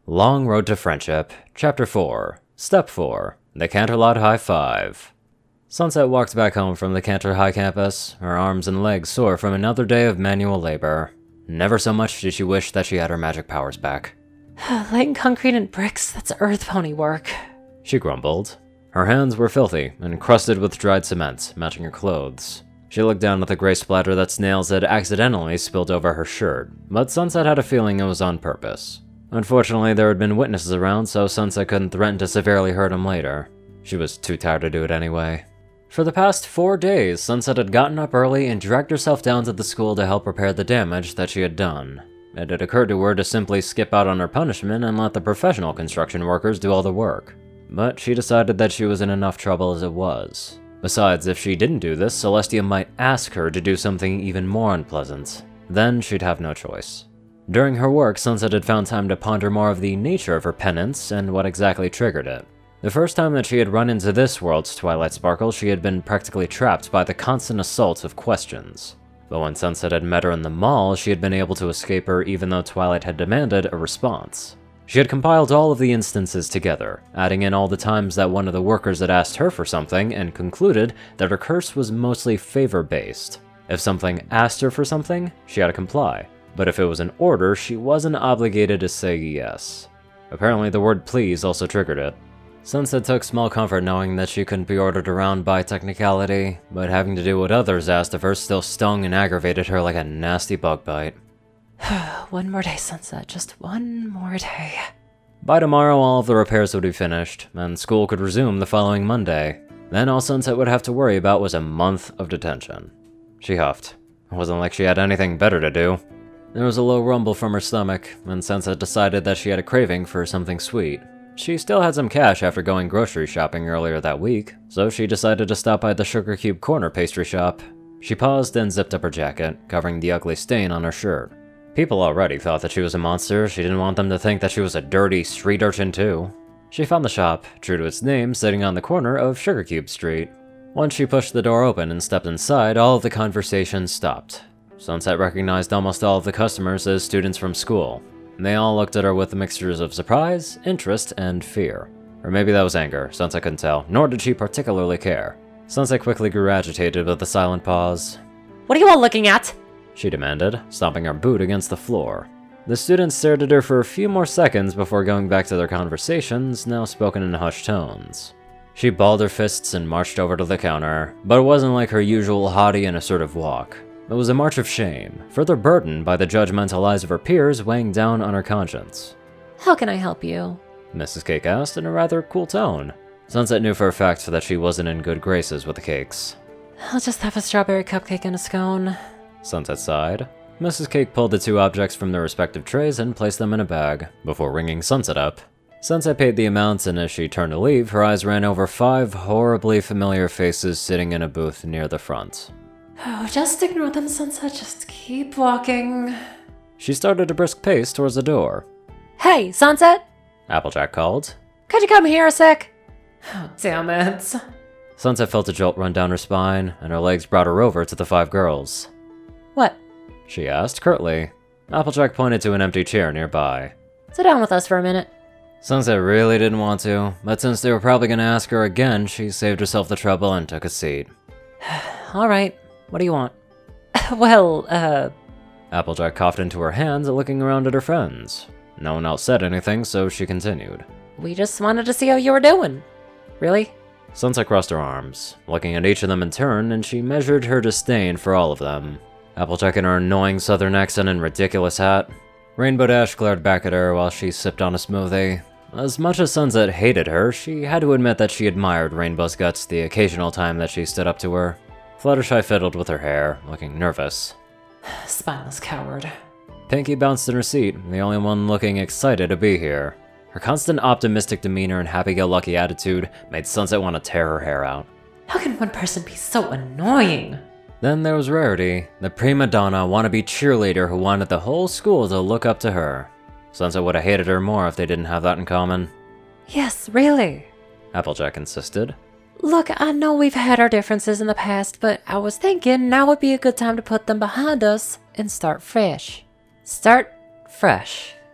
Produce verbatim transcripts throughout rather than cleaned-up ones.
Long Road to Friendship, Chapter four, Step four, The Canterlot High Five. Sunset walked back home from the Cantor High campus, her arms and legs sore from another day of manual labor. Never so much did she wish that she had her magic powers back. Laying concrete and bricks, that's earth pony work, she grumbled. Her hands were filthy and crusted with dried cement, matching her clothes. She looked down at the gray splatter that Snails had accidentally spilled over her shirt, but Sunset had a feeling it was on purpose. Unfortunately, there had been witnesses around, so Sunset couldn't threaten to severely hurt him later. She was too tired to do it anyway. For the past four days, Sunset had gotten up early and dragged herself down to the school to help repair the damage that she had done. It had occurred to her to simply skip out on her punishment and let the professional construction workers do all the work. But she decided that she was in enough trouble as it was. Besides, if she didn't do this, Celestia might ask her to do something even more unpleasant. Then she'd have no choice. During her work, Sunset had found time to ponder more of the nature of her penance and what exactly triggered it. The first time that she had run into this world's Twilight Sparkle, she had been practically trapped by the constant assault of questions. But when Sunset had met her in the mall, she had been able to escape her even though Twilight had demanded a response. She had compiled all of the instances together, adding in all the times that one of the workers had asked her for something, and concluded that her curse was mostly favor-based. If something asked her for something, she had to comply. But if it was an order, she wasn't obligated to say yes. Apparently the word please also triggered it. Sunset took small comfort knowing that she couldn't be ordered around by technicality, but having to do what others asked of her still stung and aggravated her like a nasty bug bite. One more day, Sunset, just one more day. By tomorrow, all of the repairs would be finished, and school could resume the following Monday. Then all Sunset would have to worry about was a month of detention. She huffed. It wasn't like she had anything better to do. There was a low rumble from her stomach, and Sunset decided that she had a craving for something sweet. She still had some cash after going grocery shopping earlier that week, so she decided to stop by the Sugar Cube Corner pastry shop. She paused and zipped up her jacket, covering the ugly stain on her shirt. People already thought that she was a monster. She didn't want them to think that she was a dirty street urchin too. She found the shop, true to its name, sitting on the corner of Sugar Cube Street. Once she pushed the door open and stepped inside, all of the conversation stopped. Sunset recognized almost all of the customers as students from school. They all looked at her with mixtures of surprise, interest, and fear. Or maybe that was anger, Sunset couldn't tell, nor did she particularly care. Sunset quickly grew agitated with a silent pause. What are you all looking at? She demanded, stomping her boot against the floor. The students stared at her for a few more seconds before going back to their conversations, now spoken in hushed tones. She balled her fists and marched over to the counter, but it wasn't like her usual haughty and assertive walk. It was a march of shame, further burdened by the judgmental eyes of her peers weighing down on her conscience. How can I help you? Missus Cake asked in a rather cool tone. Sunset knew for a fact that she wasn't in good graces with the cakes. I'll just have a strawberry cupcake and a scone. Sunset sighed. Missus Cake pulled the two objects from their respective trays and placed them in a bag, before ringing Sunset up. Sunset paid the amounts, and as she turned to leave, her eyes ran over five horribly familiar faces sitting in a booth near the front. Oh, just ignore them, Sunset. Just keep walking. She started a brisk pace towards the door. Hey, Sunset! Applejack called. Could you come here a sec? Damn it. Sunset felt a jolt run down her spine, and her legs brought her over to the five girls. What? She asked curtly. Applejack pointed to an empty chair nearby. Sit down with us for a minute. Sunset really didn't want to, but since they were probably going to ask her again, she saved herself the trouble and took a seat. All right. What do you want? Well, uh... Applejack coughed into her hands, looking around at her friends. No one else said anything, so she continued. We just wanted to see how you were doing. Really? Sunset crossed her arms, looking at each of them in turn, and she measured her disdain for all of them. Applejack in her annoying southern accent and ridiculous hat. Rainbow Dash glared back at her while she sipped on a smoothie. As much as Sunset hated her, she had to admit that she admired Rainbow's guts the occasional time that she stood up to her. Fluttershy fiddled with her hair, looking nervous. Spineless coward. Pinkie bounced in her seat, the only one looking excited to be here. Her constant optimistic demeanor and happy-go-lucky attitude made Sunset want to tear her hair out. How can one person be so annoying? Then there was Rarity, the prima donna wannabe cheerleader who wanted the whole school to look up to her. Sunset would have hated her more if they didn't have that in common. Yes, really. Applejack insisted. Look, I know we've had our differences in the past, but I was thinking now would be a good time to put them behind us and start fresh. Start fresh.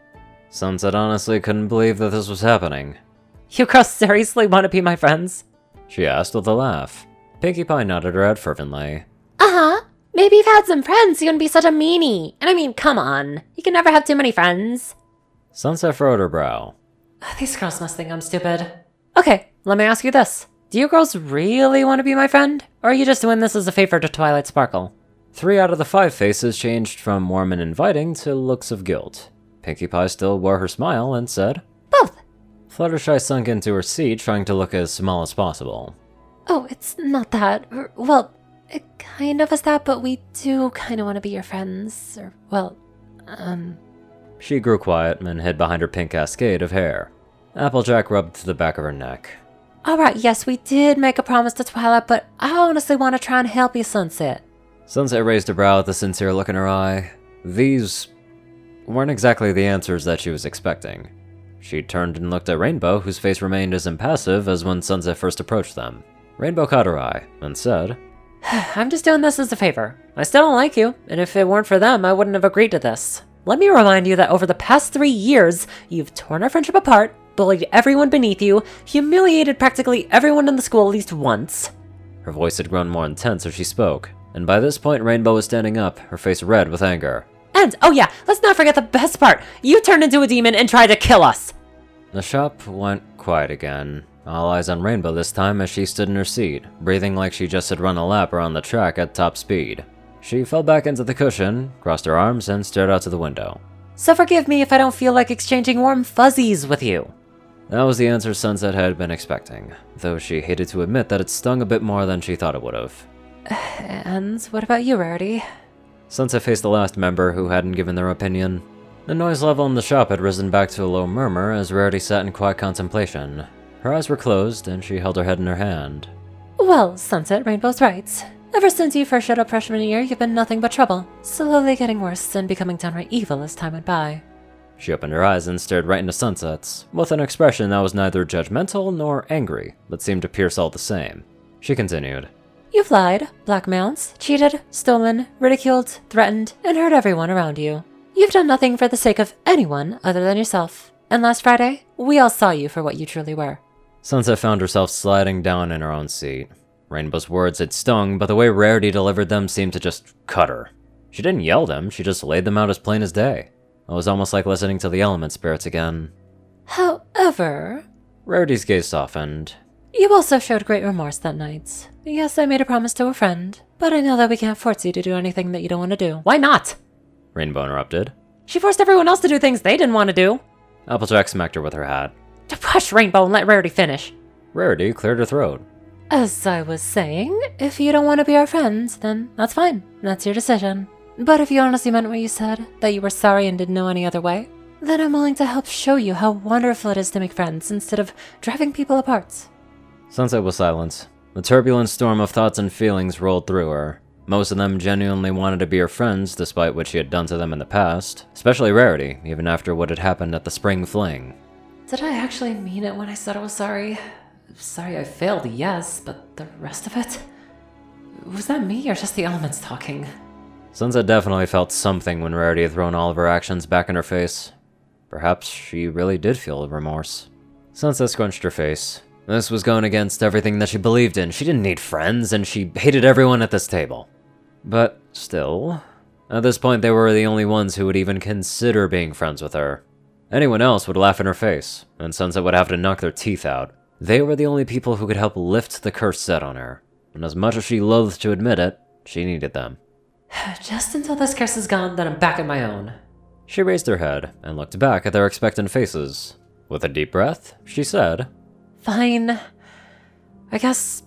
Sunset honestly couldn't believe that this was happening. You girls seriously want to be my friends? She asked with a laugh. Pinkie Pie nodded her head fervently. Uh-huh. Maybe if you had some friends, you wouldn't be such a meanie. And I mean, come on. You can never have too many friends. Sunset furrowed her brow. These girls must think I'm stupid. Okay, let me ask you this. Do you girls really want to be my friend? Or are you just doing this as a favor to Twilight Sparkle? Three out of the five faces changed from warm and inviting to looks of guilt. Pinkie Pie still wore her smile and said, Both. Fluttershy sunk into her seat, trying to look as small as possible. Oh, it's not that. Or, well, it kind of is that, but we do kind of want to be your friends. Or, well, um... She grew quiet and hid behind her pink cascade of hair. Applejack rubbed the back of her neck. Alright, yes, we did make a promise to Twilight, but I honestly want to try and help you, Sunset. Sunset raised a brow with a sincere look in her eye. These weren't exactly the answers that she was expecting. She turned and looked at Rainbow, whose face remained as impassive as when Sunset first approached them. Rainbow caught her eye and said, I'm just doing this as a favor. I still don't like you, and if it weren't for them, I wouldn't have agreed to this. Let me remind you that over the past three years, you've torn our friendship apart, bullied everyone beneath you, humiliated practically everyone in the school at least once. Her voice had grown more intense as she spoke, and by this point Rainbow was standing up, her face red with anger. And, oh yeah, let's not forget the best part. You turned into a demon and tried to kill us. The shop went quiet again, all eyes on Rainbow this time as she stood in her seat, breathing like she just had run a lap around the track at top speed. She fell back into the cushion, crossed her arms, and stared out to the window. So forgive me if I don't feel like exchanging warm fuzzies with you. That was the answer Sunset had been expecting, though she hated to admit that it stung a bit more than she thought it would have. And what about you, Rarity? Sunset faced the last member who hadn't given their opinion. The noise level in the shop had risen back to a low murmur as Rarity sat in quiet contemplation. Her eyes were closed, and she held her head in her hand. Well, Sunset, Rainbow's right. Ever since you first showed up freshman year, you've been nothing but trouble. Slowly getting worse and becoming downright evil as time went by. She opened her eyes and stared right into Sunset's, with an expression that was neither judgmental nor angry, but seemed to pierce all the same. She continued. You've lied, blackmailed, cheated, stolen, ridiculed, threatened, and hurt everyone around you. You've done nothing for the sake of anyone other than yourself. And last Friday, we all saw you for what you truly were. Sunset found herself sliding down in her own seat. Rainbow's words had stung, but the way Rarity delivered them seemed to just cut her. She didn't yell them, she just laid them out as plain as day. It was almost like listening to the element spirits again. However... Rarity's gaze softened. You also showed great remorse that night. Yes, I made a promise to a friend, but I know that we can't force you to do anything that you don't want to do. Why not? Rainbow interrupted. She forced everyone else to do things they didn't want to do. Applejack smacked her with her hat. Hush, Rainbow, and let Rarity finish. Rarity cleared her throat. As I was saying, if you don't want to be our friends, then that's fine. That's your decision. But if you honestly meant what you said, that you were sorry and didn't know any other way, then I'm willing to help show you how wonderful it is to make friends instead of driving people apart. Sunset was silent. A turbulent storm of thoughts and feelings rolled through her. Most of them genuinely wanted to be her friends, despite what she had done to them in the past, especially Rarity, even after what had happened at the spring fling. Did I actually mean it when I said I was sorry? Sorry I failed, yes, but the rest of it? Was that me or just the elements talking? Sunset definitely felt something when Rarity had thrown all of her actions back in her face. Perhaps she really did feel remorse. Sunset scrunched her face. This was going against everything that she believed in. She didn't need friends, and she hated everyone at this table. But still, at this point they were the only ones who would even consider being friends with her. Anyone else would laugh in her face, and Sunset would have to knock their teeth out. They were the only people who could help lift the curse set on her, and as much as she loathed to admit it, she needed them. Just until this curse is gone, then I'm back on my own. She raised her head and looked back at their expectant faces. With a deep breath, she said, Fine. I guess...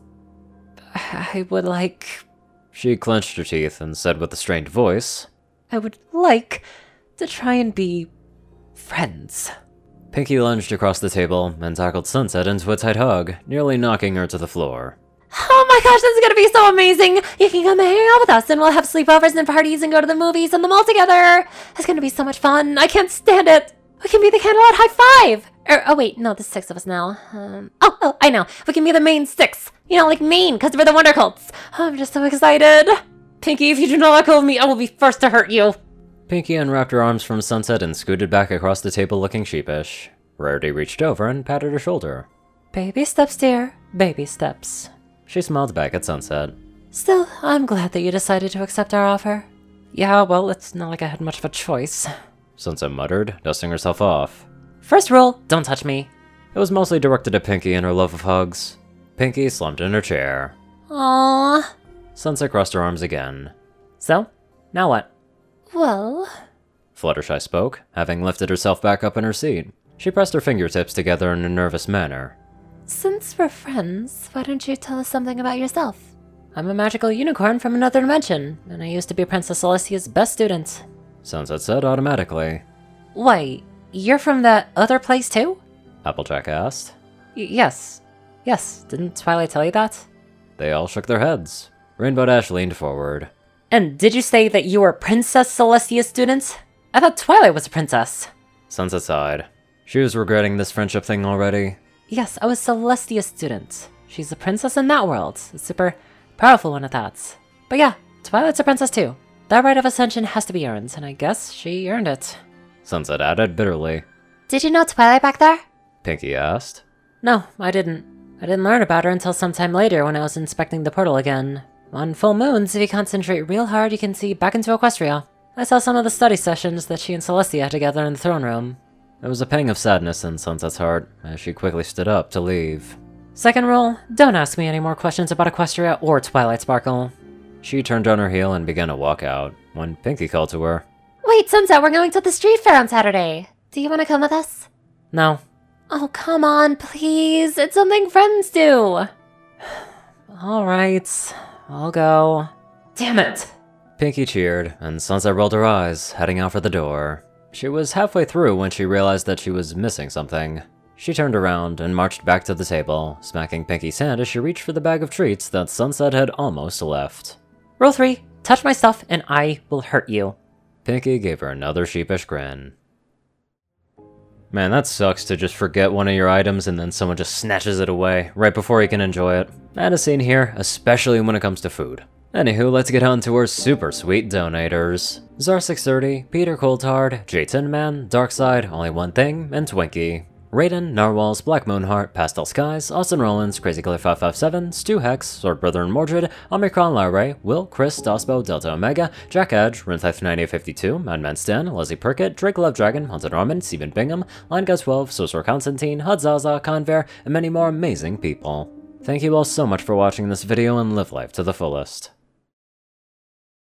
I would like... She clenched her teeth and said with a strained voice, I would like to try and be... friends. Pinkie lunged across the table and tackled Sunset into a tight hug, nearly knocking her to the floor. Oh my gosh, this is gonna be so amazing! You can come and hang out with us, and we'll have sleepovers and parties and go to the movies and them all together! It's gonna be so much fun! I can't stand it! We can be the Candlelight High Five! Er, oh wait, no, there's six of us now. Um, oh, oh, I know. We can be the main six! You know, like Maine, because we're the Wonder Colts! Oh, I'm just so excited! Pinkie, if you do not let go of me, I will be first to hurt you! Pinky unwrapped her arms from Sunset and scooted back across the table looking sheepish. Rarity reached over and patted her shoulder. Baby steps, dear. Baby steps. She smiled back at Sunset. Still, I'm glad that you decided to accept our offer. Yeah, well, it's not like I had much of a choice. Sunset muttered, dusting herself off. First rule, don't touch me. It was mostly directed at Pinky and her love of hugs. Pinky slumped in her chair. Aww. Sunset crossed her arms again. So, now what? Well... Fluttershy spoke, having lifted herself back up in her seat. She pressed her fingertips together in a nervous manner. Since we're friends, why don't you tell us something about yourself? I'm a magical unicorn from another dimension, and I used to be Princess Celestia's best student. Sunset said automatically. Wait, you're from that other place too? Applejack asked. Y yes. Yes, didn't Twilight tell you that? They all shook their heads. Rainbow Dash leaned forward. And did you say that you were Princess Celestia's student? I thought Twilight was a princess. Sunset sighed. She was regretting this friendship thing already. Yes, I was Celestia's student. She's a princess in that world. A super powerful one at that. But yeah, Twilight's a princess too. That right of ascension has to be earned, and I guess she earned it. Sunset added bitterly. Did you know Twilight back there? Pinky asked. No, I didn't. I didn't learn about her until sometime later when I was inspecting the portal again. On full moons, if you concentrate real hard, you can see back into Equestria. I saw some of the study sessions that she and Celestia had together in the throne room. There was a pang of sadness in Sunset's heart as she quickly stood up to leave. Second rule, don't ask me any more questions about Equestria or Twilight Sparkle. She turned on her heel and began to walk out when Pinky called to her. Wait, Sunset, we're going to the street fair on Saturday. Do you want to come with us? No. Oh, come on, please. It's something friends do. Alright, I'll go. Damn it. Pinky cheered, and Sunset rolled her eyes, heading out for the door. She was halfway through when she realized that she was missing something. She turned around and marched back to the table, smacking Pinky's hand as she reached for the bag of treats that Sunset had almost left. Rule three, touch my stuff and I will hurt you. Pinky gave her another sheepish grin. Man, that sucks to just forget one of your items and then someone just snatches it away right before you can enjoy it. And a scene here, especially when it comes to food. Anywho, let's get on to our super sweet donators. Zar six thirty, Peter Coulthard, J Tin Man, Darkside, Only One Thing, and Twinkie. Raiden, Narwhals, Black Moonheart, Pastel Skies, Austin Rollins, Crazy Killer five five seven, Stu Hex, Sword Brother and Mordred, Omicron Lyrae, Will, Chris, Dospo, Delta Omega, Jack Edge, Rinthith ninety fifty-two, Madman Stan, Leslie Perkett, Drake Love Dragon, Haunted Armin, Stephen Bingham, Line Guy twelve, Sorcerer Constantine, Hudzaza, Conver, and many more amazing people. Thank you all so much for watching this video and live life to the fullest.